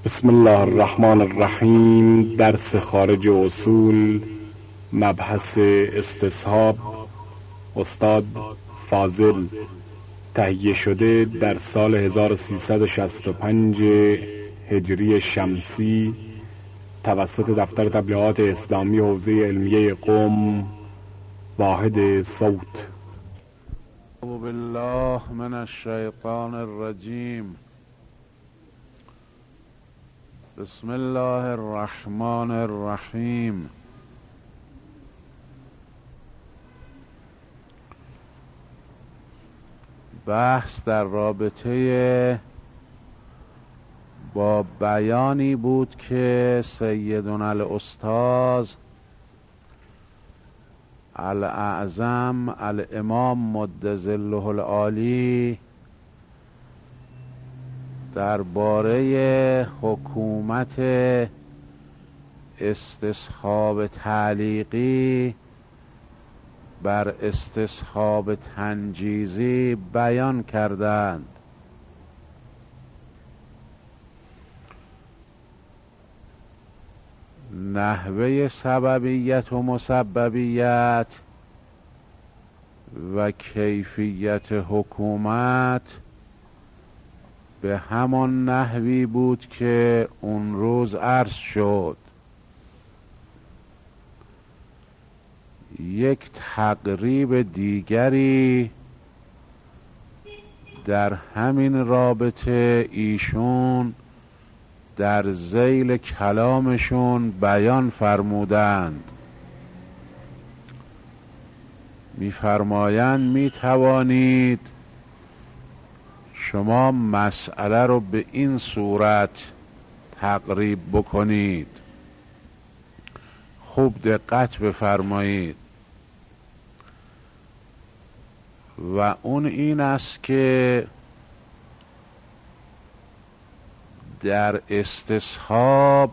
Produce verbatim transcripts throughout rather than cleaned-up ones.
بسم الله الرحمن الرحیم. درس خارج اصول، مبحث استصحاب، استاد فاضل، تهیه شده در سال هزار و سیصد و شصت و پنج هجری شمسی توسط دفتر تبلیغات اسلامی حوزه علمیه قم، واحد صوت. اعوذ بالله من الشیطان الرجیم. بسم الله الرحمن الرحیم. بحث در رابطه با بیانی بود که سیدنا الاستاذ الاعظم الامام مد ظله العالی درباره حکومت استصحاب تعلیقی بر استصحاب تنجیزی بیان کردند. نحوه سببیت و مسببیت و کیفیت حکومت به همان نحوی بود که اون روز عرض شد. یک تقریب دیگری در همین رابطه ایشون در ذیل کلامشون بیان فرمودند. می‌فرمایند می‌توانید شما مسئله رو به این صورت تقریب بکنید. خوب دقت بفرمایید. و اون این است که در استصحاب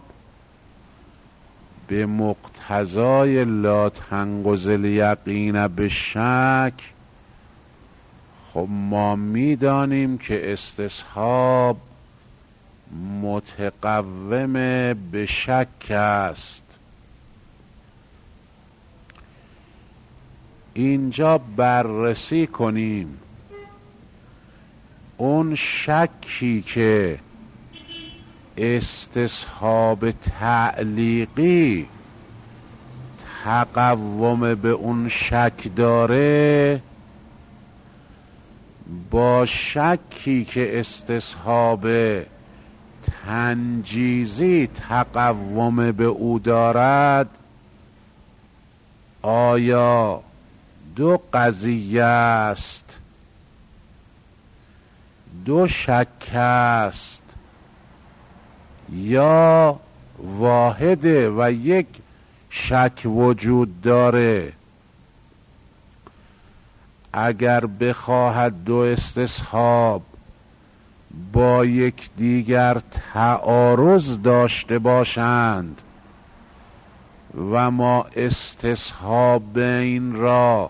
به مقتضای لا تنقض الیقین به شک، خب ما میدانیم که استصحاب متقوم به شک است. اینجا بررسی کنیم اون شکی که استصحاب تعلیقی تقوم به اون شک داره با شکی که استصحاب تنجیزی تقوم به او دارد، آیا دو قضیه است، دو شک است، یا واحده و یک شک وجود داره؟ اگر بخواهد دو استصحاب با یک دیگر تعارض داشته باشند و ما استصحاب بین را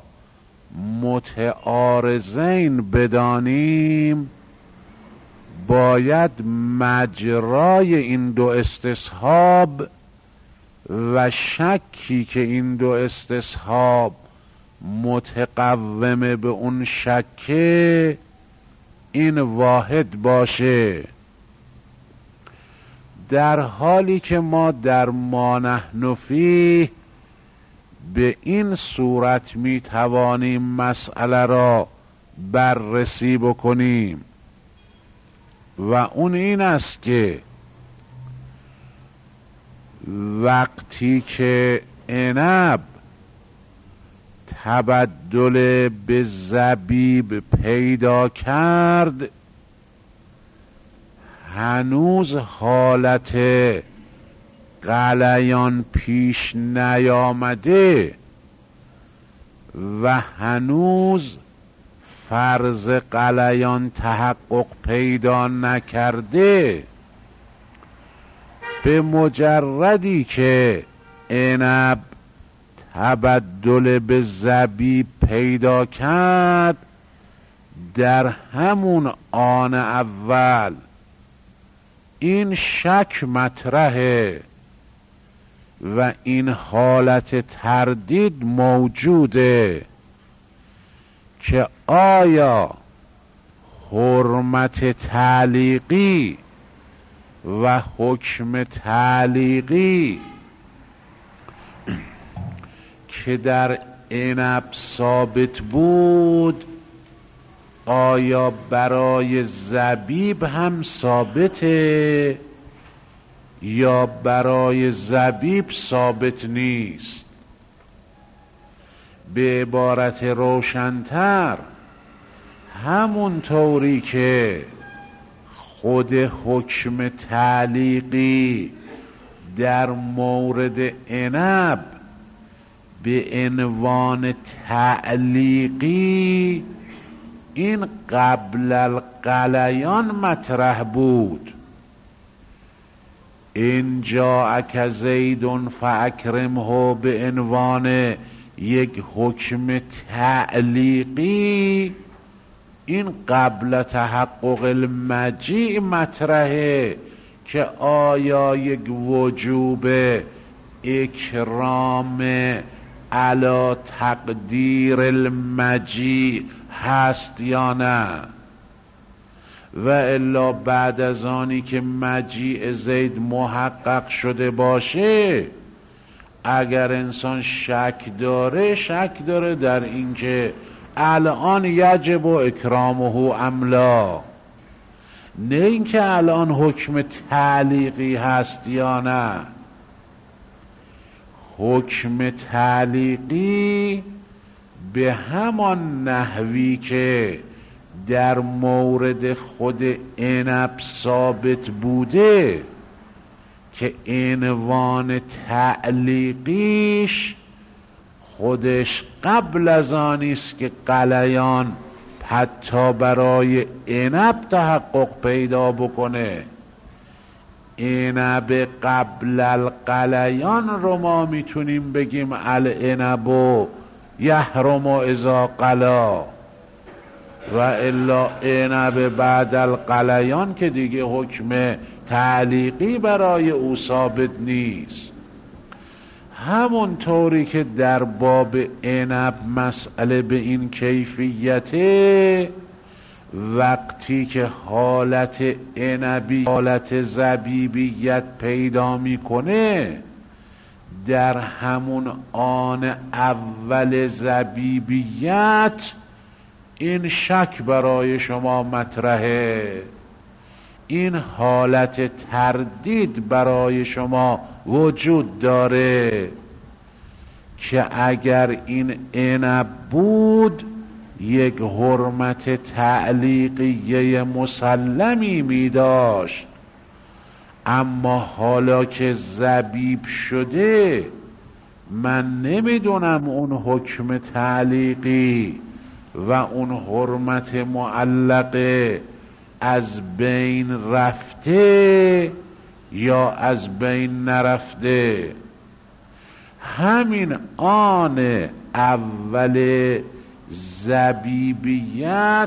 متعارضین بدانیم، باید مجرای این دو استصحاب و شکی که این دو استصحاب متقوم به اون شکه این واحد باشه. در حالی که ما در ما نحن فیه به این صورت می توانیم مسئله را بررسی بکنیم و اون این است که وقتی که عنب تبدل به زبیب پیدا کرد، هنوز حالت غلیان پیش نیامده و هنوز فرض غلیان تحقق پیدا نکرده. به مجردی که عنب تبدل به زبیب پیدا کرد، در همون آن اول این شک مطرحه و این حالت تردید موجوده که آیا حرمت تعلیقی و حکم تعلیقی که در عنب ثابت بود آیا برای زبیب هم ثابته یا برای زبیب ثابت نیست؟ به عبارت روشن‌تر، همون طوری که خود حکم تعلیقی در مورد عنب به عنوان تعلیقی این قبل القلیان مطرح بود، این جاءک زید فاکرمه به عنوان یک حکم تعلیقی، این قبل تحقق المجیء مطرحه که آیا یک وجوب اکرام علی تقدیر المجیء هست یا نه. و الا بعد از آنی که مجیء زید محقق شده باشه، اگر انسان شک داره شک داره در اینکه الان یجب و اکرامه املا، نه اینکه الان حکم تعلیقی هست یا نه. حکم تعلیقی به همان نحوی که در مورد خود عنب ثابت بوده که عنوان تعلیقیش خودش قبل از آنیست که قلیان حتی برای عنب تحقق پیدا بکنه. عنب قبل القلیان رو ما میتونیم بگیم العنب یحرم اذا قلا، و الا عنب بعد القلیان که دیگه حکم تعلیقی برای او ثابت نیست. همون طوری که در باب عنب مسئله به این کیفیته، وقتی که حالت عنبی حالت زبیبیت پیدا میکنه، در همون آن اول زبیبیت این شک برای شما مطرحه، این حالت تردید برای شما وجود داره که اگر این عنب بود یک حرمت تعلیقیه مسلمی می داشت، اما حالا که زبیب شده من نمیدونم اون حکم تعلیقی و اون حرمت معلقه از بین رفته یا از بین نرفته. همین آن اول زبیبیت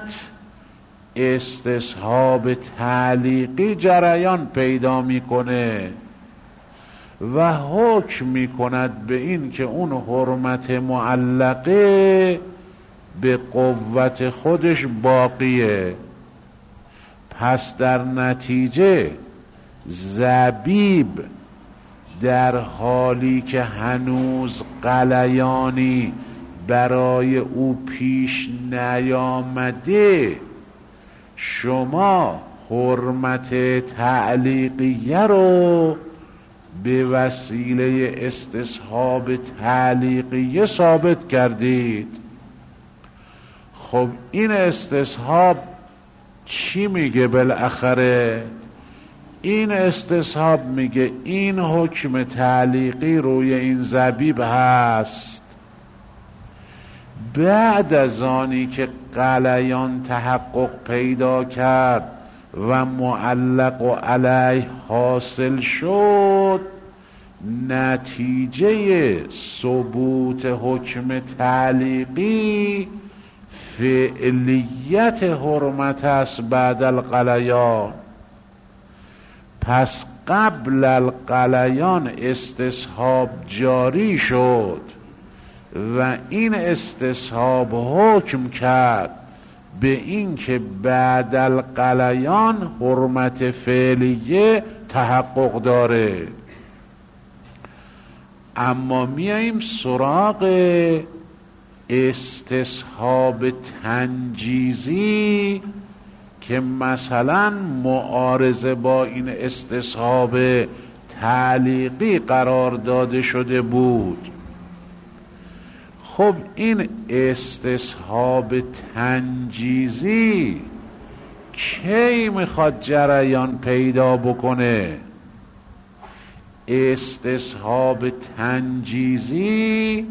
استصحاب تعلیقی جریان پیدا میکنه و حکم میکند به این که اون حرمت معلقه به قوت خودش باقیه. پس در نتیجه زبیب در حالی که هنوز قلیانی برای او پیش نیامده، شما حرمت تعلیقیه رو به وسیله استصحاب تعلیقیه ثابت کردید. خب این استصحاب چی میگه بالاخره؟ این استصحاب میگه این حکم تعلیقی روی این زبیب هست. بعد از آنی که قلیان تحقق پیدا کرد و معلق و علیه حاصل شد، نتیجه ثبوت حکم تعلیقی فعلیت حرمت است بعد القلیان. پس قبل القلیان استصحاب جاری شد و این استصحاب حکم کرد به این که بعد القلیان حرمت فعلیه تحقق داره. اما میاییم سراغ استصحاب تنجیزی که مثلا معارضه با این استصحاب تعلیقی قرار داده شده بود. خب این استصحاب تنجیزی کی میخواد جریان پیدا بکنه؟ استصحاب تنجیزی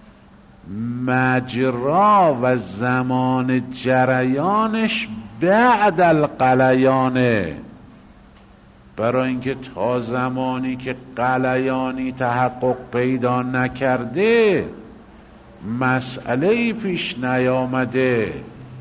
مجرا و زمان جریانش بعد القلیانه، برای اینکه تا زمانی که قلیانی تحقق پیدا نکرده مسئله‌ای پیش نیامده،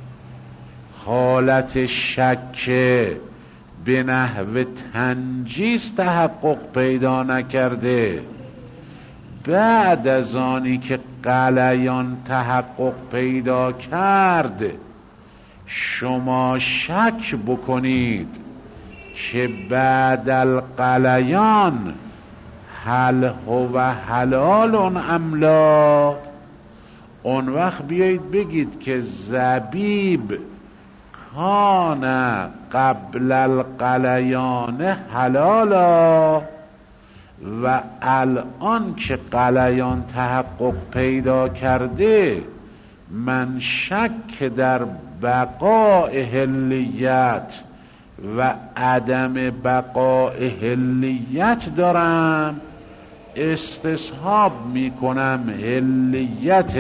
حالت شک به نحو تنجیز تحقق پیدا نکرده. بعد از آنی که قلیان تحقق پیدا کرد شما شک بکنید که بعد القلیان هل هو حلال ام لا، اون وقت بیایید بگید که زبیب کان قبل القلیان حلالا و الان که قلیان تحقق پیدا کرده من شک در بقاء حلیت و عدم بقاء حلیت دارم، استصحاب میکنم حلیت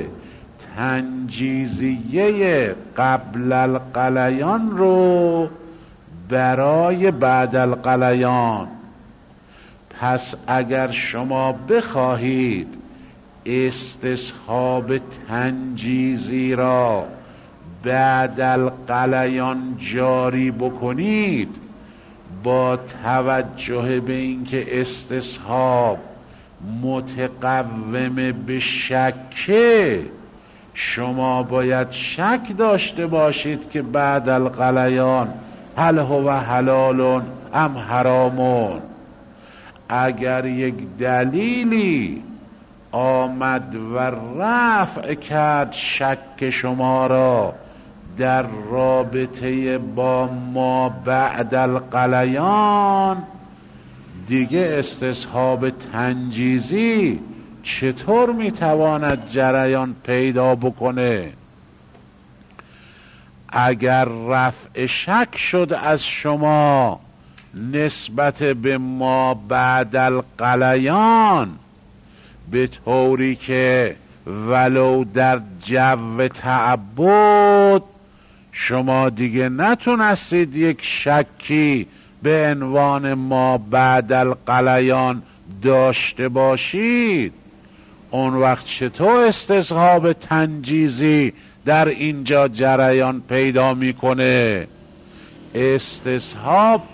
تنجیزیه قبل القلیان رو برای بعد القلیان. پس اگر شما بخواهید استصحاب تنجیزی را بعد القلیان جاری بکنید، با توجه به اینکه استصحاب متقوم به شکه، شما باید شک داشته باشید که بعد القلیان هل هو حلال ام حرامون. اگر یک دلیلی آمد و رفع کرد شک شما را در رابطه با ما بعد القلیان، دیگه استصحاب تنجیزی چطور میتواند جریان پیدا بکنه؟ اگر رفع شک شد از شما نسبت به ما بعد القلیان به طوری که ولو در جو تعبد شما دیگه نتونستید یک شکی به عنوان ما بعد القلیان داشته باشید، اون وقت چطور استصحاب تنجیزی در اینجا جریان پیدا میکنه؟ استصحاب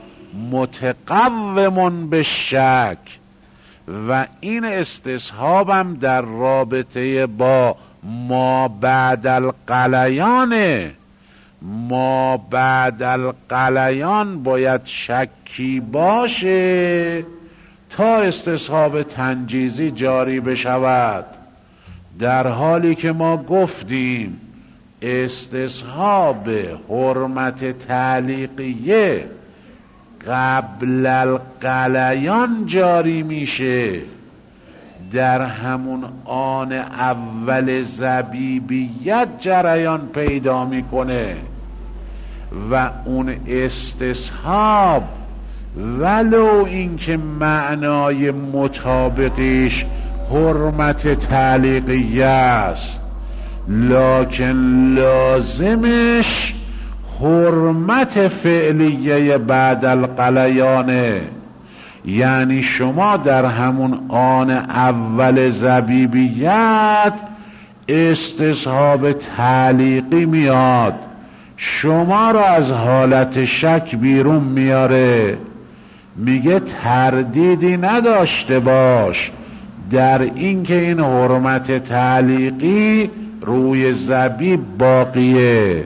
متقوم به شک و این استصحابم در رابطه با ما بعد القلیانه. ما بعد القلیان باید شکی باشه تا استصحاب تنجیزی جاری بشود، در حالی که ما گفتیم استصحاب حرمت تعلیقیه قبل القلیان جاری میشه، در همون آن اول زبیبیت جریان پیدا میکنه و اون استصحاب ولو اینکه معنای مطابقش حرمت تعلیقیه است، لکن لازمش حرمت فعلیه بعد القلیانه. یعنی شما در همون آن اول زبیبیت استصحاب تعلیقی میاد، شما را از حالت شک بیرون میاره، میگه تردیدی نداشته باش در اینکه این حرمت تعلیقی روی زبیب باقیه.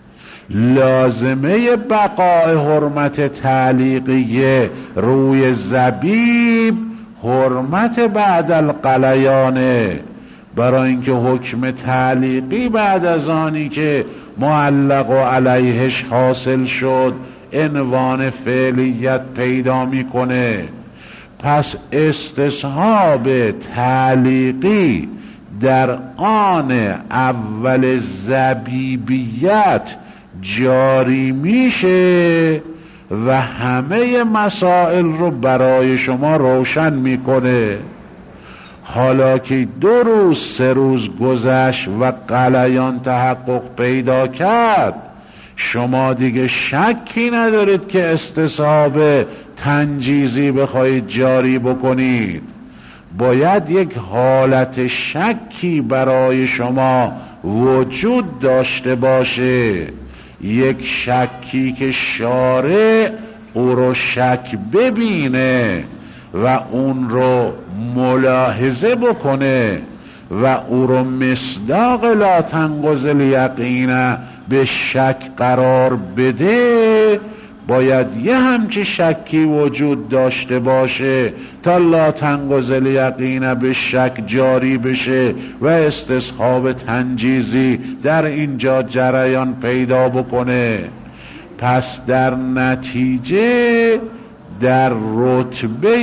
لازمه بقای حرمت تعلیقیه روی زبیب حرمت بعد القلیانه، برای اینکه حکم تعلیقی بعد از آنی که معلق و علیهش حاصل شد عنوان فعلیت پیدا میکنه. پس استصحاب تعلیقی در آن اول زبیبیت جاری میشه و همه مسائل رو برای شما روشن میکنه. حالا که دو روز سه روز گذشت و قلیان تحقق پیدا کرد، شما دیگه شکی ندارید که استصحاب تنجیزی بخواهید جاری بکنید. باید یک حالت شکی برای شما وجود داشته باشه، یک شکی که شارع او رو شک ببینه و اون رو ملاحظه بکنه و او رو مصداق لا تنقض الیقین به شک قرار بده. باید یه همچه شکی وجود داشته باشه تا لا تنقض الیقین به شک جاری بشه و استصحاب تنجیزی در اینجا جریان پیدا بکنه. پس در نتیجه در رتبه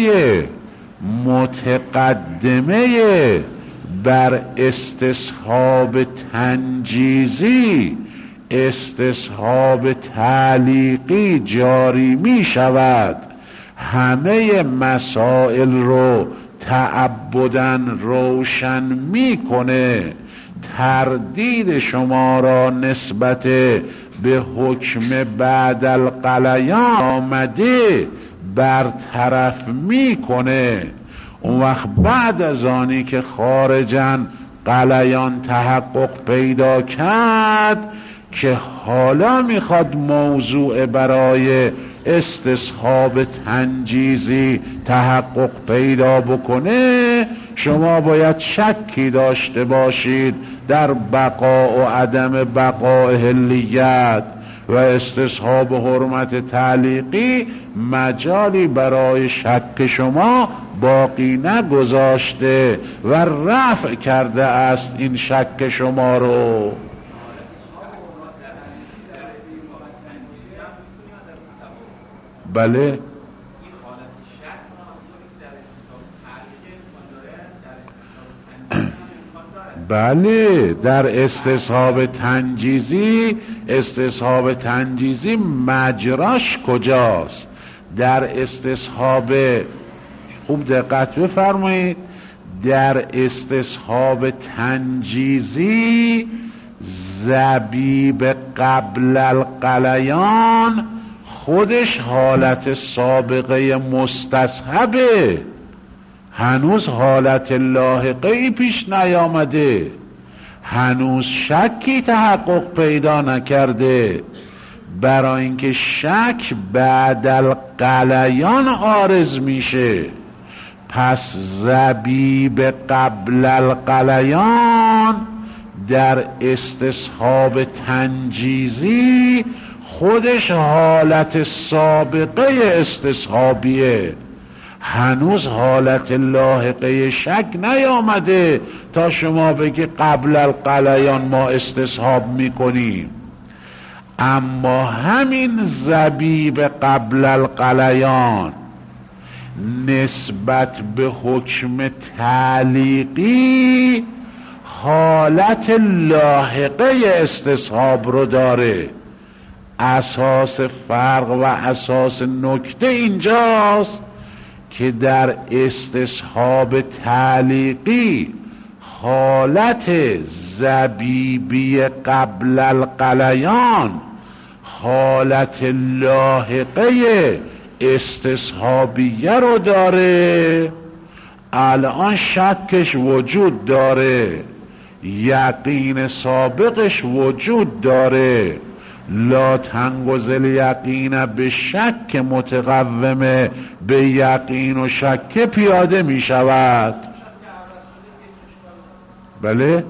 متقدمه بر استصحاب تنجیزی استصحاب تعلیقی جاری می شود، همه مسائل رو تعبداً روشن می کنه، تردید شما را نسبت به حکم بعد القلیان آمده برطرف می کنه. اون وقت بعد از آنی که خارجاً قلیان تحقق پیدا کرد که حالا میخواد موضوع برای استصحاب تنجیزی تحقق پیدا بکنه، شما باید شکی داشته باشید در بقا و عدم بقا حلیت و استصحاب حرمت تعلیقی مجالی برای شک شما باقی نگذاشته و رفع کرده است این شک شما رو. بله بله در استصحاب تنجیزی استصحاب تنجیزی مجراش کجاست؟ در استصحاب، خوب دقت بفرمایید، در استصحاب تنجیزی زبیب قبل القلیان خودش حالت سابقه مستصحبه، هنوز حالت لاحقه پیش نیامده، هنوز شکی تحقق پیدا نکرده، برای اینکه شک بعد القلیان عارض میشه. پس زبیب قبل القلیان در استصحاب تنجیزی خودش حالت سابقه استصحابیه، هنوز حالت لاحقه شک نیامده تا شما بگی قبل القلیان ما استصحاب میکنیم. اما همین زبیب قبل القلیان نسبت به حکم تعلیقی حالت لاحقه استصحاب رو داره. اساس فرق و اساس نکته اینجاست که در استصحاب تعلیقی حالت زبیبی قبل القلیان حالت لاحقه استصحابیه رو داره. الان شکش وجود داره، یقین سابقش وجود داره، لا تنگز الیقین به شک متقومه به یقین و شک پیاده می شود. بله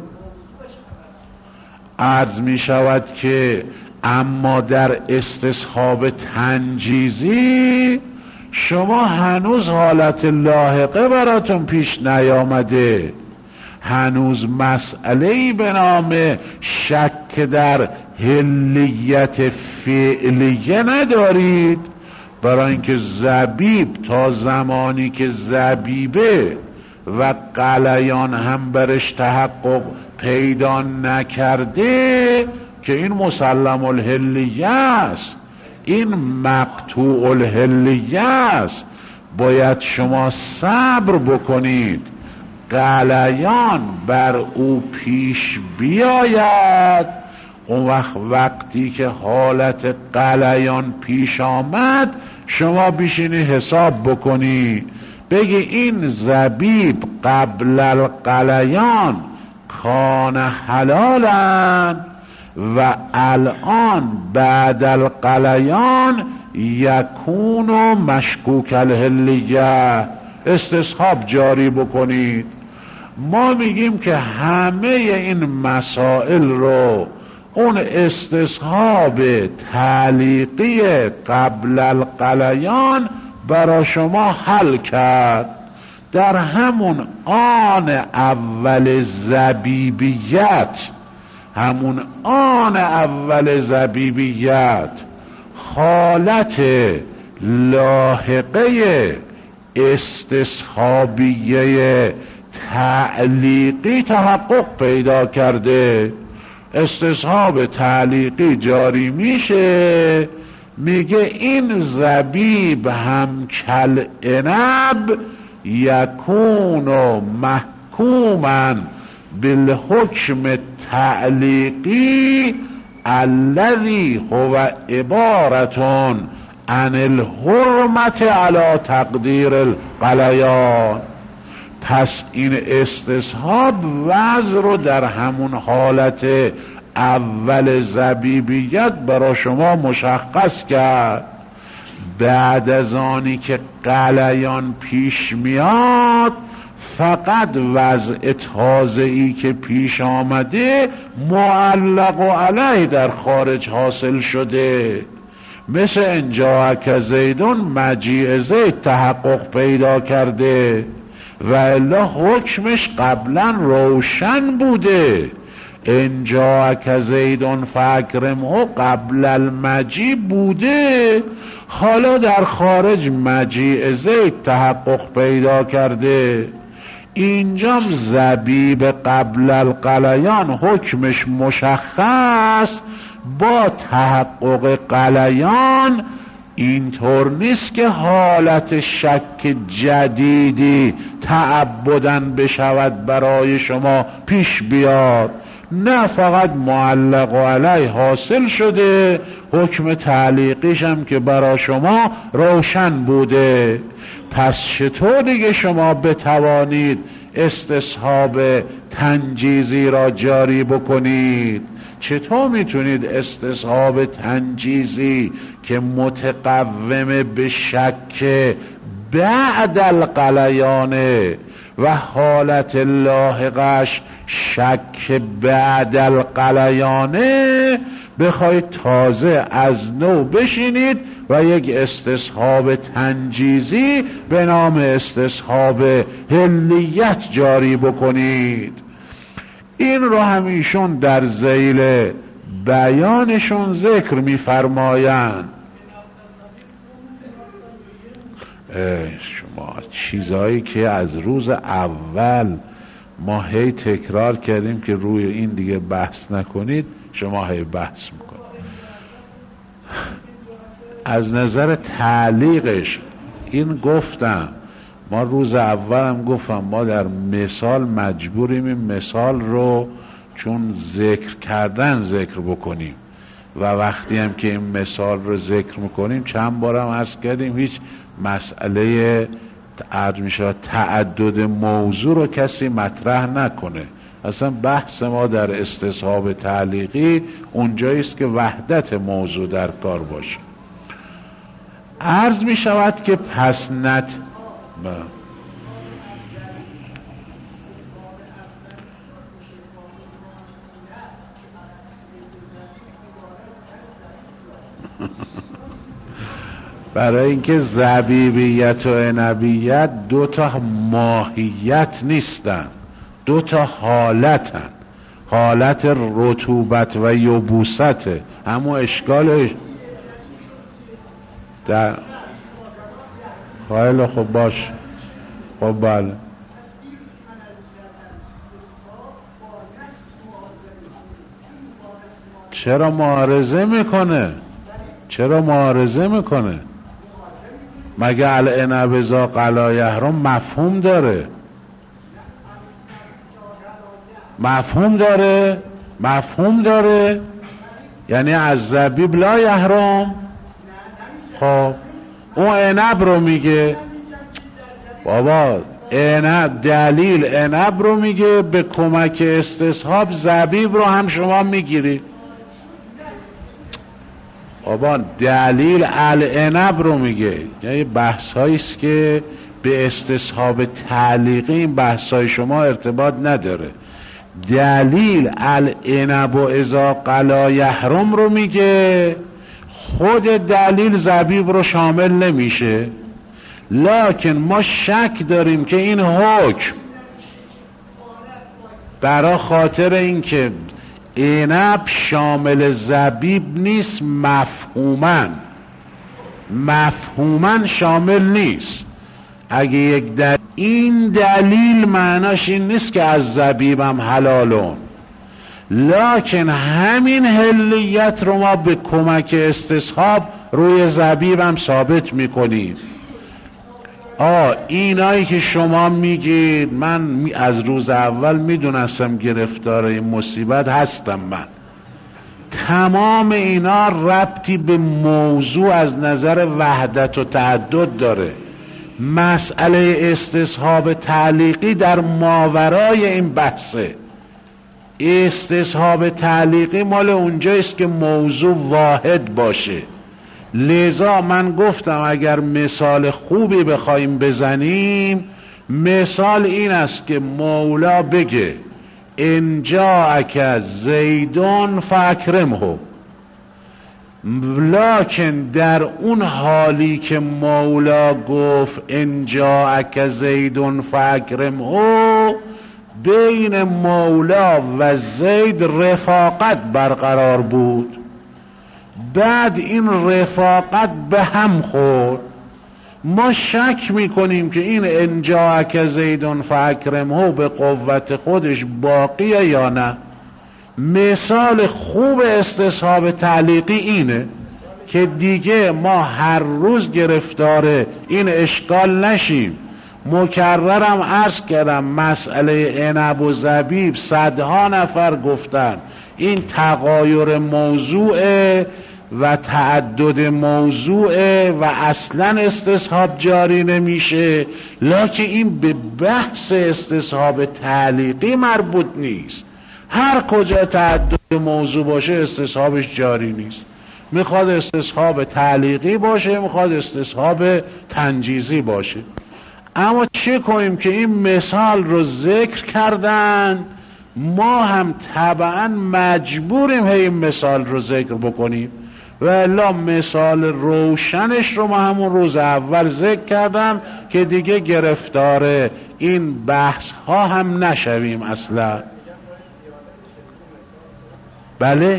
عرض می شود که اما در استصحاب تنجیزی شما هنوز حالت لاحقه براتون پیش نیامده، هنوز مسئله‌ای به نام شک در حلیت فعلیه ندارید. برای اینکه زبیب تا زمانی که زبیبه و قلیان هم برش تحقق پیدا نکرده که این مسلم الحلیه است، این مقطوع الحلیه است، باید شما صبر بکنید قلیان بر او پیش بیاید. اون وقت وقتی که حالت قلیان پیش آمد شما بیشینی حساب بکنی، بگی این زبیب قبل القلیان کان حلالا و الان بعد القلیان یکون مشکوک الحلیه. استصحاب جاری بکنید. ما میگیم که همه این مسائل رو اون استصحاب تعلیقی قبل القلیان برای شما حل کرد. در همون آن اول زبیبیت، همون آن اول زبیبیت حالت لاحقه استصحابیه تعلیقی تحقق پیدا کرده. استصحاب تعلیقی جاری میشه، میگه این زبیب هم کل عنب یکون محکوما بالحکم تعلیقی الذی هو عبارتون عن الحرمت علی تقدیر القلیان. پس این استصحاب وضع رو در همون حالت اول زبیبیت برای شما مشخص کرد. بعد از آنی که قلیان پیش میاد فقط وضع تازه‌ای که پیش آمده معلق و علیه در خارج حاصل شده، مثل انجا که زیدون مجیع زید تحقق پیدا کرده و الا حکمش قبلا روشن بوده. انجا که زیدون فاکرمه قبل المجیع بوده، حالا در خارج مجیع زید تحقق پیدا کرده. اینجا زبیب قبل القلیان حکمش مشخص با تحقق قلیان. اینطور نیست که حالت شک جدیدی تعبدن بشود برای شما پیش بیاد، نه، فقط معلق و علیه حاصل شده، حکم تعلیقیش هم که برای شما روشن بوده. پس چطور دیگه شما بتوانید استصحاب تنجیزی را جاری بکنید؟ چطور میتونید استصحاب تنجیزی که متقوم به شک بعد القلیانه و حالت لاحقش شک بعد القلیانه بخواید تازه از نو بشینید و یک استصحاب تنجیزی به نام استصحاب حلیت جاری بکنید؟ این رو همیشون در ذیل بیانشون ذکر می‌فرمایند. شما چیزایی که از روز اول ما هی تکرار کردیم که روی این دیگه بحث نکنید، شما هی بحث میکنید. از نظر تعلیقش این گفتم، ما روز اول هم گفتم ما در مثال مجبوریم این مثال رو چون ذکر کردن ذکر بکنیم و وقتی هم که این مثال رو ذکر میکنیم چند بارم عرض کردیم هیچ مسئله عرض میشه تعدد موضوع رو کسی مطرح نکنه. اصلا بحث ما در استصحاب تعلیقی اونجاییست که وحدت موضوع در کار باشه. عرض می شود که پس نت برای اینکه زبیبیت و عنبیت دو تا ماهیت نیستن، دو تا حالتن. حالت رطوبت و یبوسته، همون اشکالش در خیلی خوب باش. خب بله چرا معارضه میکنه؟ چرا معارضه میکنه؟ مگه العنب اذا قلا یحرم مفهوم داره؟ مفهوم داره؟ مفهوم داره؟ یعنی از زبیب لا یحرم. خب اون عنب رو میگه بابا، عنب دلیل عنب رو میگه، به کمک استصحاب زبیب رو هم شما میگیری. بابا دلیل العنب رو میگه. یعنی بحث هاییست که به استصحاب تعلیقی این بحث های شما ارتباط نداره. دلیل العنب و اذا قلا یحرم رو میگه، خود دلیل زبیب رو شامل نمیشه. لکن ما شک داریم که این حکم برای خاطر اینکه عنب شامل زبیب نیست، مفهوماً مفهوماً شامل نیست. اگه یک دلیل، این دلیل معناش این نیست که از زبیبم حلالون، لکن همین حلیت رو ما به کمک استصحاب روی زبیبم ثابت میکنیم. آه اینایی که شما میگید، من از روز اول میدونستم گرفتار این مصیبت هستم. من تمام اینا ربطی به موضوع از نظر وحدت و تعدد داره. مسئله استصحاب تعلیقی در ماورای این بحثه. استصحاب تعلیقی مال اونجاییست که موضوع واحد باشه. لذا من گفتم اگر مثال خوبی بخوایم بزنیم، مثال این است که مولا بگه ان جاءک زیدون فاکرمه، لکن در اون حالی که مولا گفت ان جاءک زیدون فاکرمه، بین مولا و زید رفاقت برقرار بود. بعد این رفاقت به هم خورد. ما شک میکنیم که این ان جاءک زیدون فاکرمه به قوت خودش باقیه یا نه. مثال خوب استصحاب تعلیقی اینه که دیگه ما هر روز گرفتار این اشکال نشیم. مکررم عرض کردم مسئله عنب و زبیب صدها نفر گفتن این تغایر موضوعه و تعدد موضوعه و اصلا استصحاب جاری نمیشه، لکن این به بحث استصحاب تعلیقی مربوط نیست. هر کجا تعدد موضوع باشه استصحابش جاری نیست. میخواد استصحاب تعلیقی باشه، میخواد استصحاب تنجیزی باشه. اما چه کنیم که این مثال رو ذکر کردن، ما هم طبعا مجبوریم این مثال رو ذکر بکنیم، و الا مثال روشنش رو ما همون روز اول ذکر کردم که دیگه گرفتار این بحث ها هم نشویم اصلا. بله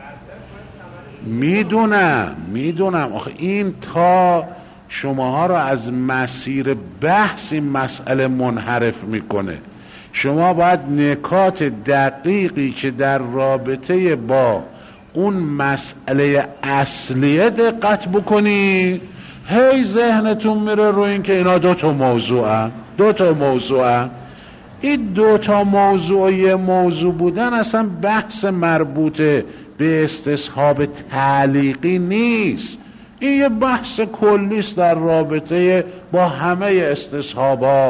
میدونم میدونم آخه این تا شماها رو از مسیر بحث این مسئله منحرف میکنه. شما باید نکات دقیقی که در رابطه با اون مسئله اصلیه دقت بکنی. هی ذهنتون میره رو این که اینا دو تا موضوع هم. دو تا موضوع هم. این دو تا موضوع یه موضوع بودن اصلا بحث مربوط به استصحاب تعلیقی نیست. این یه بحث کلیست در رابطه با همه استصحابا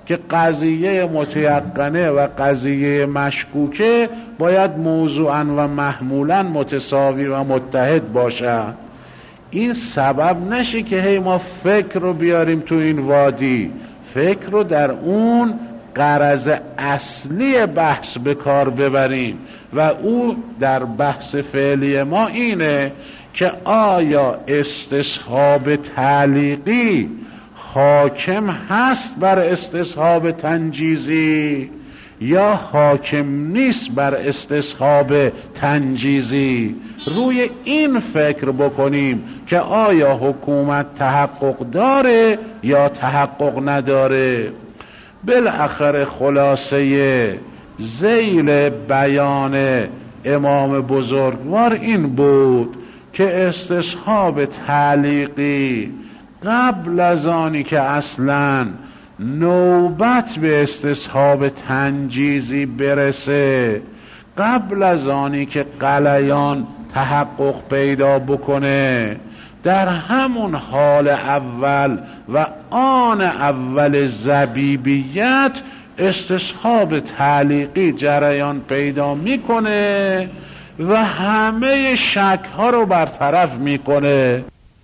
که قضیه متیقنه و قضیه مشکوکه باید موضوعا و محمولا متساوی و متحد باشد. این سبب نشه که هی ما فکر رو بیاریم تو این وادی، فکر رو در اون غرض اصلی بحث به کار ببریم و او در بحث فعلی ما اینه که آیا استصحاب تعلیقی حاکم هست بر استصحاب تنجیزی یا حاکم نیست بر استصحاب تنجیزی. روی این فکر بکنیم که آیا حکومت تحقق داره یا تحقق نداره. بالاخره خلاصه ذیل بیان امام بزرگوار این بود که استصحاب تعلیقی قبل از آنی که اصلاً نوبت به استصحاب تنجیزی برسه، قبل از آنی که غلیان تحقق پیدا بکنه، در همون حال اول و آن اول زبیبیت استصحاب تعلیقی جریان پیدا میکنه و همه شک ها رو برطرف میکنه.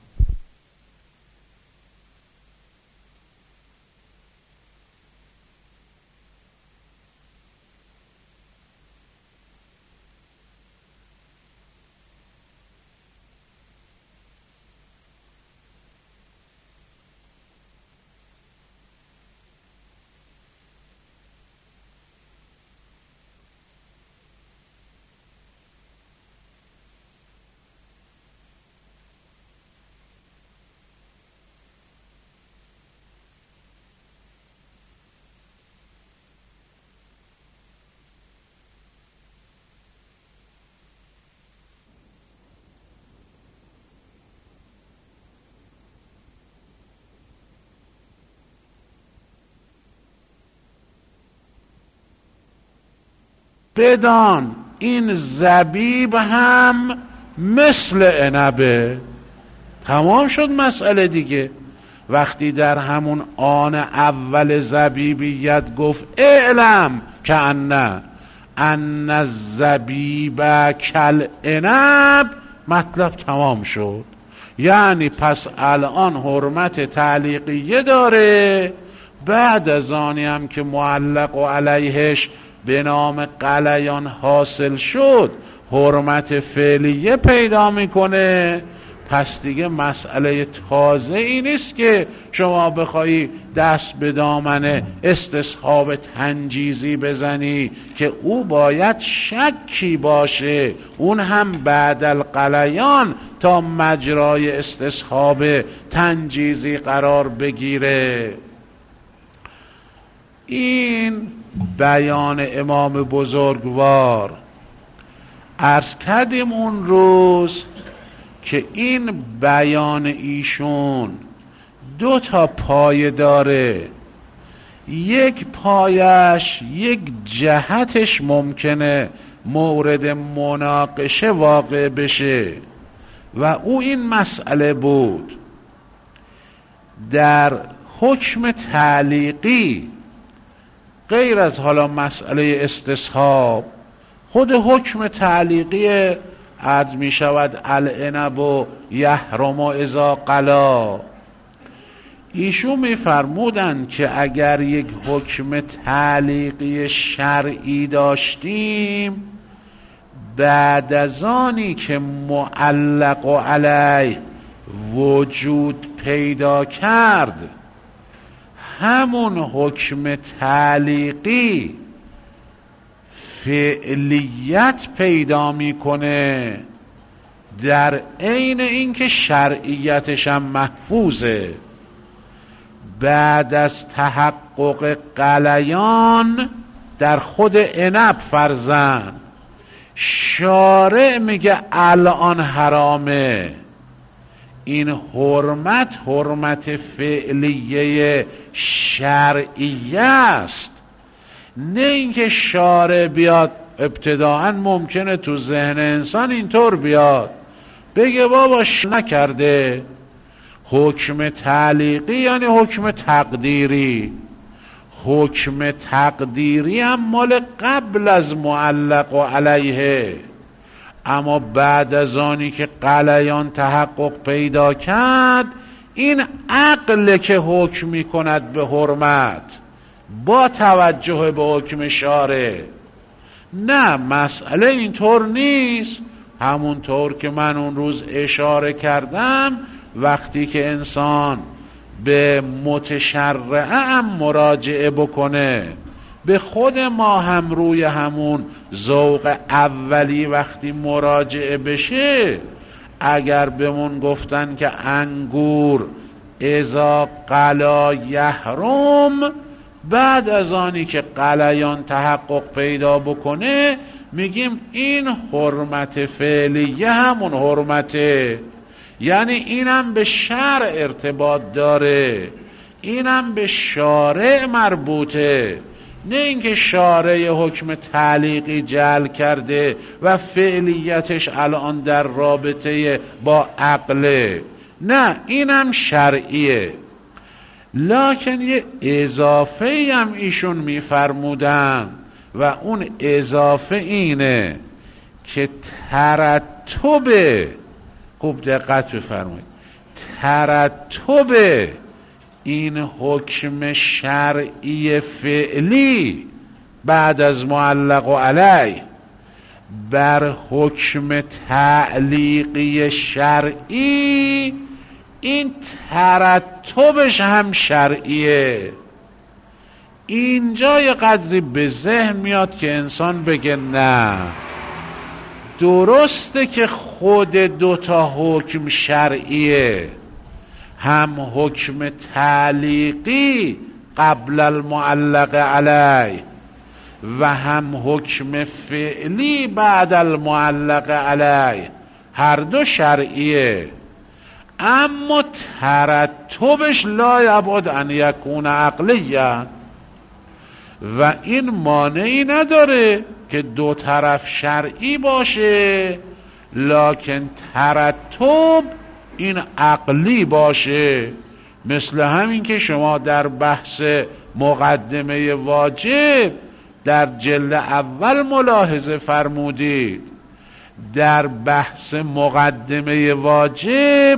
بدان این زبیب هم مثل عنبه. تمام شد مسئله دیگه. وقتی در همون آن اول زبیبیت گفت اعلم که ان ان الزبیب کل عنب، مطلب تمام شد. یعنی پس الان حرمت تعلیقیه داره، بعد از آنی هم که معلق و علیهش به نام غلیان حاصل شد حرمت فعلیه پیدا میکنه. پس دیگه مسئله تازه ای نیست که شما بخوایی دست به دامن استصحاب تنجیزی بزنی که او باید شکی باشه، اون هم بعد الغلیان تا مجرای استصحاب تنجیزی قرار بگیره. این بیان امام بزرگوار. عرض کردیم اون روز که این بیان ایشون دو تا پایه داره. یک پایش، یک جهتش ممکنه مورد مناقشه واقع بشه و او این مسئله بود در حکم تعلیقی، غیر از حالا مسئله استصحاب، خود حکم تعلیقی عرض می شود العنب و یحرم اذا قلا. ایشون می فرمودن که اگر یک حکم تعلیقی شرعی داشتیم، بعد از آنی که معلق علیه وجود پیدا کرد، همون حکم تعلیقی فعلیت پیدا میکنه در عین اینکه شرعیتش هم محفوظه. بعد از تحقق غلیان در خود عنب فرزن شارع میگه الان حرامه. این حرمت حرمت فعلیه شرعیه است، نه اینکه شارع بیاد ابتداعا ممکنه تو ذهن انسان اینطور بیاد بگه باباش نکرده. حکم تعلیقی یعنی حکم تقدیری. حکم تقدیری هم مال قبل از معلق و علیه، اما بعد از آنی که غلیان تحقق پیدا کرد، این عقل که حکم می کند به حرمت با توجه به حکم شارع. نه، مسئله اینطور نیست. همونطور که من اون روز اشاره کردم، وقتی که انسان به متشرعه هم مراجعه بکنه، به خود ما هم روی همون ذوق اولی وقتی مراجعه بشه، اگر بهمون گفتن که انگور اذا قلا یحرم، بعد از آنی که قلیان تحقق پیدا بکنه میگیم این حرمت فعلیه همون حرمته، یعنی اینم به شرع ارتباط داره، اینم به شارع مربوطه، نه اینکه شارع حکم تعلیقی جعل کرده و فعلیتش الان در رابطه با عقله، نه، اینم شرعیه. لکن یه اضافه هم ایشون میفرمودن و اون اضافه اینه که ترتب، خوب دقت بفرمایید، ترتب این حکم شرعی فعلی بعد از معلق و علی بر حکم تعلیقی شرعی، این ترتبش هم شرعیه. اینجا یه قدری به ذهن میاد که انسان بگه نه، درسته که خود دوتا حکم شرعیه، هم حکم تعلیقی قبل المعلق علی و هم حکم فعلی بعد المعلق علی، هر دو شرعیه، اما ترتبش لا یبعد ان یکون عقلیه، و این مانعی نداره که دو طرف شرعی باشه، لکن ترتب این عقلی باشه. مثل همین که شما در بحث مقدمه واجب در جلد اول ملاحظه فرمودید، در بحث مقدمه واجب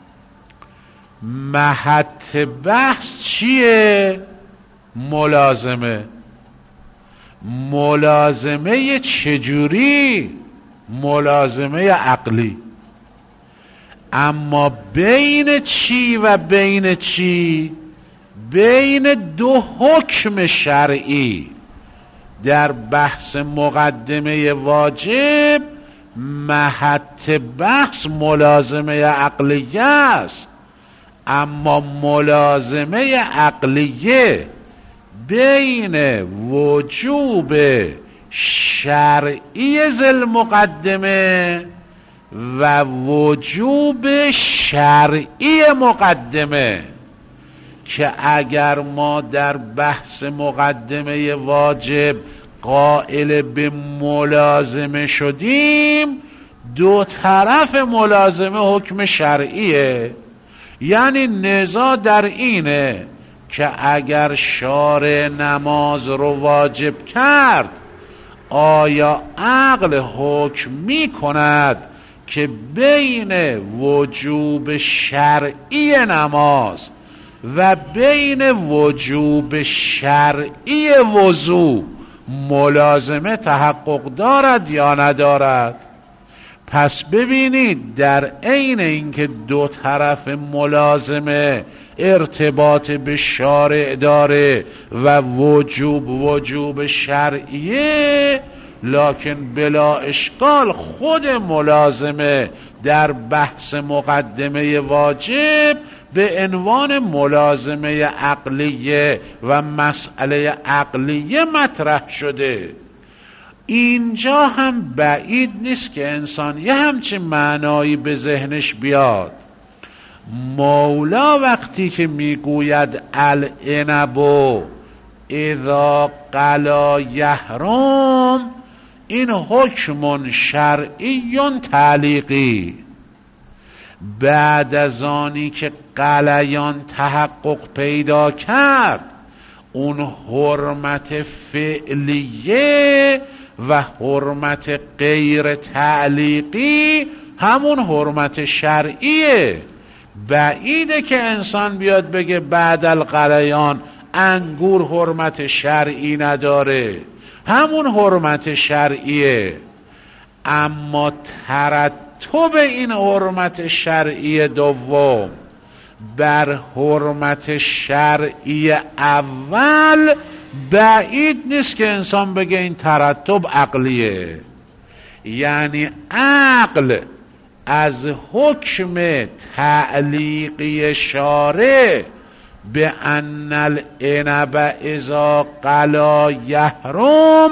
محط بحث چیه؟ ملازمه. ملازمه چجوری؟ ملازمه عقلی. اما بین چی و بین چی؟ بین دو حکم شرعی. در بحث مقدمه واجب محط بحث ملازمه عقلیه است، اما ملازمه عقلیه بین وجوب شرعی ذل مقدمه و وجوب شرعی مقدمه، که اگر ما در بحث مقدمه واجب قائل به ملازمه شدیم، دو طرف ملازمه حکم شرعیه. یعنی نزاع در اینه که اگر شارع نماز رو واجب کرد، آیا عقل حکم می کند که بین وجوب شرعی نماز و بین وجوب شرعی وضو ملازمه تحقق دارد یا ندارد؟ پس ببینید، در عین اینکه دو طرف ملازمه ارتباط به شارع داره و وجوب وجوب شرعیه، لکن بلا اشکال خود ملازمه در بحث مقدمه واجب به عنوان ملازمه عقلیه و مسئله عقلیه مطرح شده. اینجا هم بعید نیست که انسان یه همچین معنایی به ذهنش بیاد. مولا وقتی که میگوید العنب اذا قلا یحرم، این حکم شرعی تعلیقی، بعد از آنی که قلیان تحقق پیدا کرد، اون حرمت فعلیه و حرمت غیر تعلیقی همون حرمت شرعیه. بعیده که انسان بیاد بگه بعد القلیان انگور حرمت شرعی نداره، همون حرمت شرعیه. اما ترتب این حرمت شرعی دوم بر حرمت شرعی اول بعید نیست که انسان بگه این ترتب عقلیه. یعنی عقل از حکم تعلیقی شارع به ان العنب اذا قلا یحرم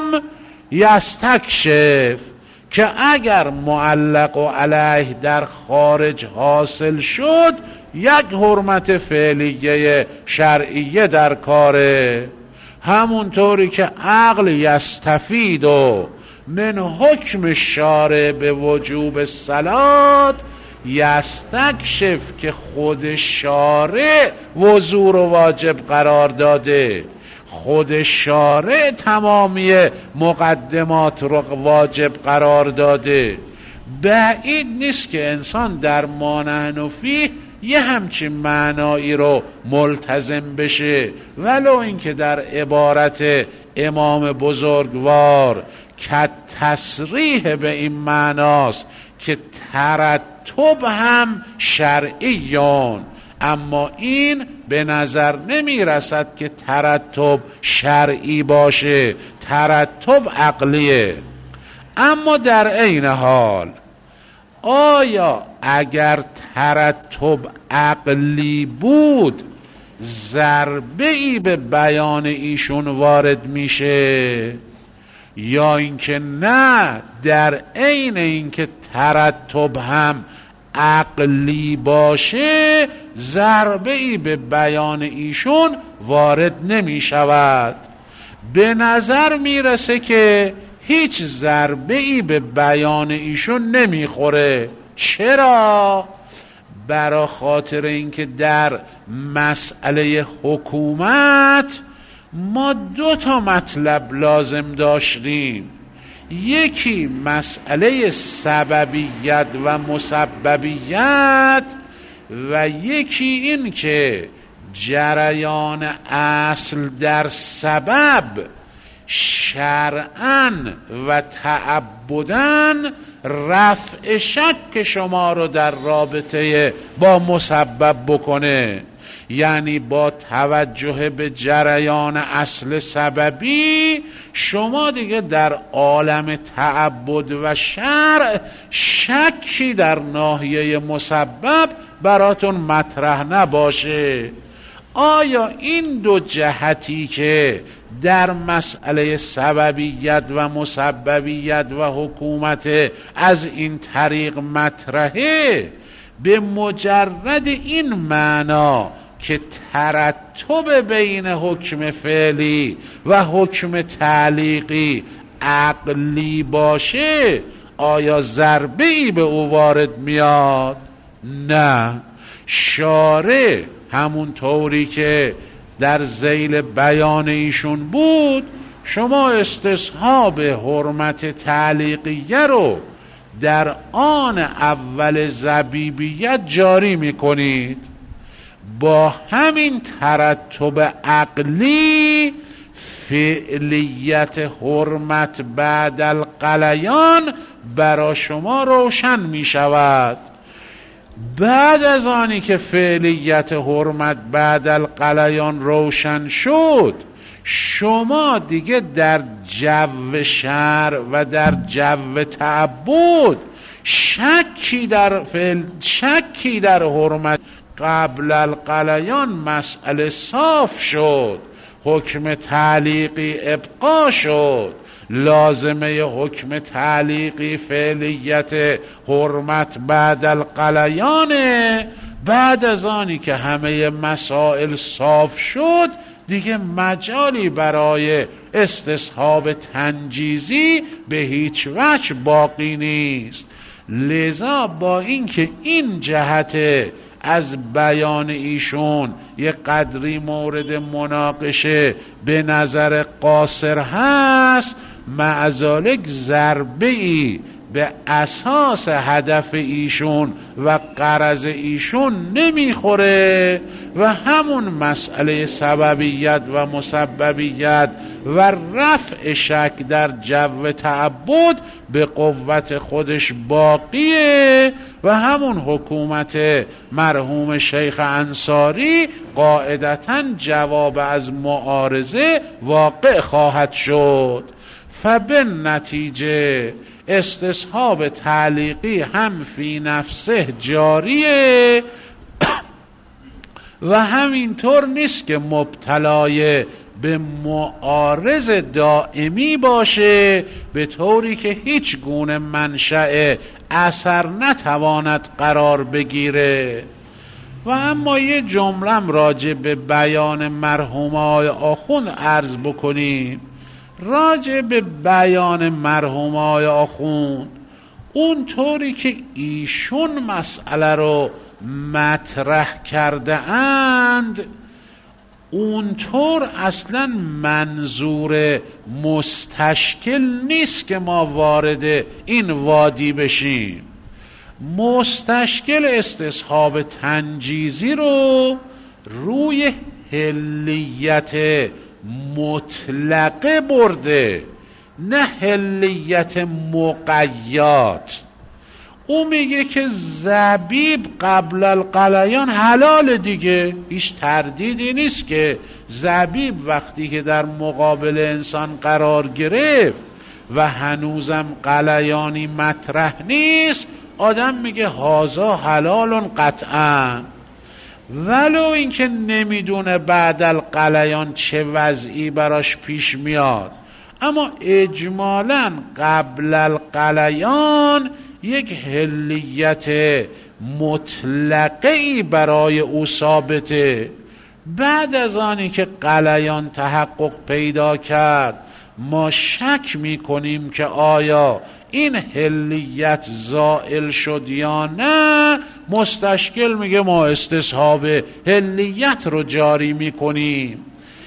یستکشف، که اگر معلق و علیه در خارج حاصل شد یک حرمت فعلیه شرعیه در کاره. همونطوری که عقل یستفید و من حکم شارع به وجوب صلات یستکشف، که خود شارع وضو رو واجب قرار داده، خود شارع تمامی مقدمات رو واجب قرار داده. بعید نیست که انسان در ما نحن فیه یه همچین معنایی رو ملتزم بشه، ولو اینکه در عبارت امام بزرگوار که تصریح به این معناست که ترتب هم شرعیون، اما این به نظر نمی رسد که ترتب شرعی باشه، ترتب عقلیه. اما در عین حال آیا اگر ترتب عقلی بود ضربه‌ای به بیان ایشون وارد میشه، یا اینکه نه در عین اینکه ترتب هم عقلی باشه ضربه‌ای به بیان ایشون وارد نمی شود؟ به نظر میرسه که هیچ ضربه‌ای به بیان ایشون نمیخوره. چرا؟ برا خاطر اینکه در مسئله حکومت ما دو تا مطلب لازم داشتیم. یکی مسئله سببیت و مسببیت و یکی این که جریان اصل در سبب شرعاً و تعبداً رفع شک شما رو در رابطه با مسبب بکنه. یعنی با توجه به جریان اصل سببی شما دیگه در عالم تعبد و شرع شکی در ناحیه مسبب براتون مطرح نباشه. آیا این دو جهتی که در مسئله سببیت و مسببیت و حکومت از این طریق مطرحه، به مجرد این معنا که ترتب بین حکم فعلی و حکم تعلیقی عقلی باشه آیا ضربه‌ای به او وارد میاد؟ نه. شارع همون طوری که در ذیل بیان ایشون بود، شما استصحاب حرمت تعلیقیه رو در آن اول زبیبیت جاری میکنید. با همین ترتب عقلی فعلیت حرمت بعد القلیان برای شما روشن می شود. بعد از آنی که فعلیت حرمت بعد القلیان روشن شد، شما دیگه در جو شرع و در جو تعبد شکی در فعل شکی در حرمت قبل القلیان مسئله صاف شد، حکم تعلیقی ابقا شد. لازمه حکم تعلیقی فعلیت حرمت بعد القلیانه. بعد از آنی که همه مسائل صاف شد دیگه مجالی برای استصحاب تنجیزی به هیچ وجه باقی نیست. لذا با اینکه این جهت از بیان ایشون یه قدری مورد مناقشه به نظر قاصر هست، معذالک ضربه ای به اساس هدف ایشون و غرض ایشون نمیخوره و همون مسئله سببیت و مسببیت و رفع شک در جو تعبد به قوت خودش باقیه و همون حکومت مرحوم شیخ انصاری قاعدتاً جواب از معارضه واقع خواهد شد. فبالنتیجه استصحاب تعلیقی هم فی نفسه جاریه و همینطور نیست که مبتلای به معارض دائمی باشه، به طوری که هیچ گونه منشأ اثر نتواند قرار بگیره. و اما یه جملم راجع به بیان مرحوم آقای آخوند عرض بکنیم. راجع به بیان مرحوم آقای آخوند، اون طوری که ایشون مسئله رو مطرح کرده اند، اونطور اصلا منظور مستشکل نیست که ما وارد این وادی بشیم. مستشکل استصحاب تنجیزی رو روی حلیت مطلقه برده، نه حلیت مقیات. او میگه که زبیب قبل القلیان حلال دیگه، هیچ تردیدی نیست که زبیب وقتی که در مقابل انسان قرار گرفت و هنوزم قلیانی مطرح نیست، آدم میگه هازا حلال قطعا، ولو اینکه نمیدونه بعد القلیان چه وضعی براش پیش میاد. اما اجمالاً قبل القلیان یک حلیت مطلقه‌ای برای او ثابته. بعد از آنی که قلیان تحقق پیدا کرد، ما شک میکنیم که آیا این حلیت زائل شد یا نه. مستشکل میگه ما استصحاب حلیت رو جاری میکنیم.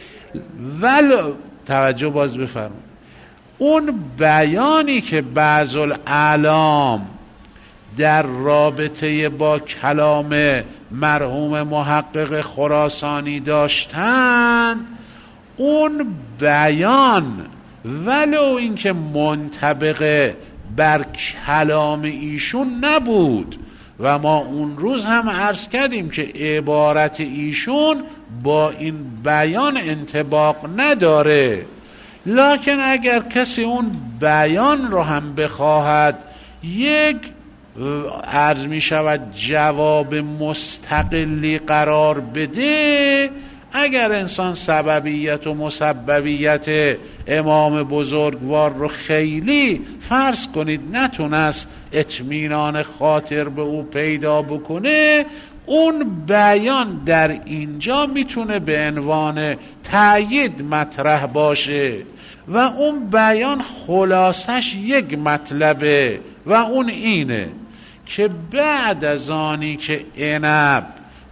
ول توجه باز بفرمایید، اون بیانی که بعض الاعلام در رابطه با کلام مرحوم محقق خراسانی داشتن، اون بیان ولو اینکه منطبق بر کلام ایشون نبود و ما اون روز هم عرض کردیم که عبارت ایشون با این بیان انطباق نداره، لکن اگر کسی اون بیان رو هم بخواهد یک عرض می شود جواب مستقلی قرار بده، اگر انسان سببیت و مسببیت امام بزرگوار رو خیلی فرض کنید نتونست اطمینان خاطر به او پیدا بکنه، اون بیان در اینجا میتونه به عنوان تأیید مطرح باشه و اون بیان خلاصش یک مطلبه و اون اینه که بعد از آنی که عنب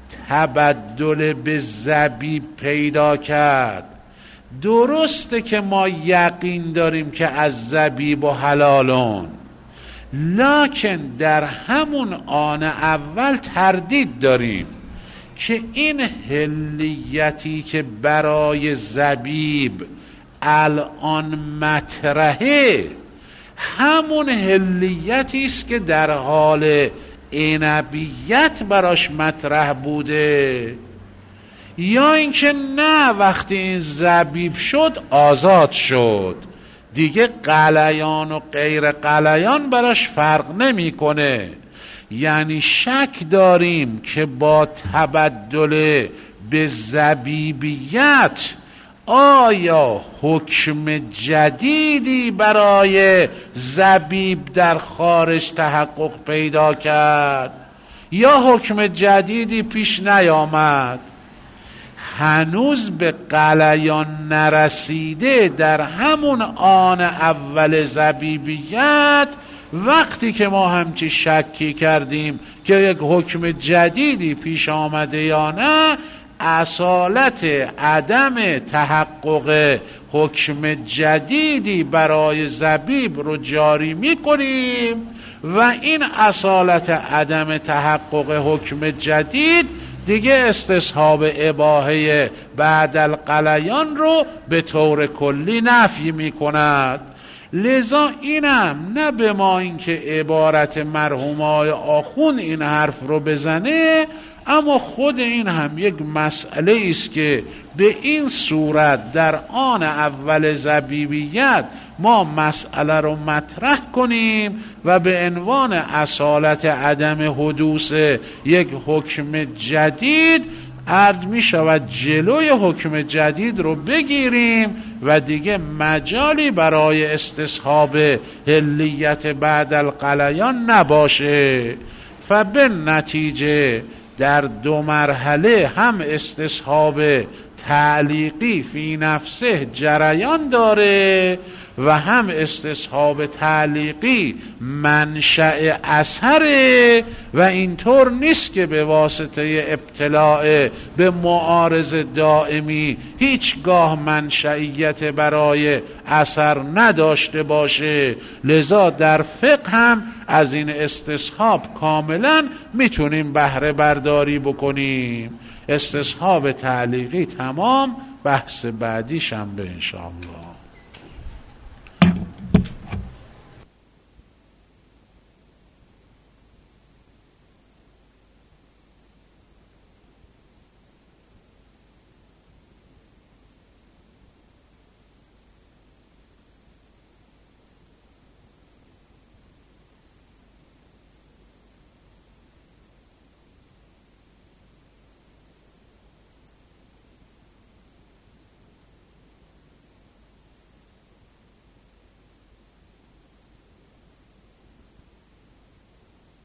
تبدل به زبیب پیدا کرد، درسته که ما یقین داریم که از زبیب و حلالون، لکن در همون آن اول تردید داریم که این حلیتی که برای زبیب الان مطرحه همون حلیتی است که در حال عنبیت براش مطرح بوده، یا اینکه نه وقتی این زبیب شد آزاد شد دیگه قلیان و غیر قلیان براش فرق نمیکنه. یعنی شک داریم که با تبدل به زبیبیت آیا حکم جدیدی برای زبیب در خارج تحقق پیدا کرد یا حکم جدیدی پیش نیامد. هنوز به قلیان نرسیده در همون آن اول زبیبیت، وقتی که ما همچی شکی کردیم که یک حکم جدیدی پیش آمده یا نه، اصالت عدم تحقق حکم جدیدی برای زبیب رو جاری میکنیم و این اصالت عدم تحقق حکم جدید دیگه استصحاب اباحه بعد القلیان رو به طور کلی نفی میکند. لذا اینم نه به ما اینکه عبارت مرحومای آخون این حرف رو بزنه، اما خود این هم یک مسئله است که به این صورت در آن اول زبیبیت ما مسئله رو مطرح کنیم و به عنوان اصالت عدم حدوث یک حکم جدید عرض می شود جلوی حکم جدید رو بگیریم و دیگه مجالی برای استصحاب حلیت بعد القلیان نباشه. فبه نتیجه در دو مرحله هم استصحاب تعلیقی فی نفسه جریان داره و هم استصحاب تعلیقی منشأ اثره و اینطور نیست که به واسطه ابتلاع به معارض دائمی هیچگاه منشئیت برای اثر نداشته باشه. لذا در فقه هم از این استصحاب کاملا میتونیم بهره برداری بکنیم. استصحاب تعلیقی تمام، بحث بعدی شنبه انشاءالله.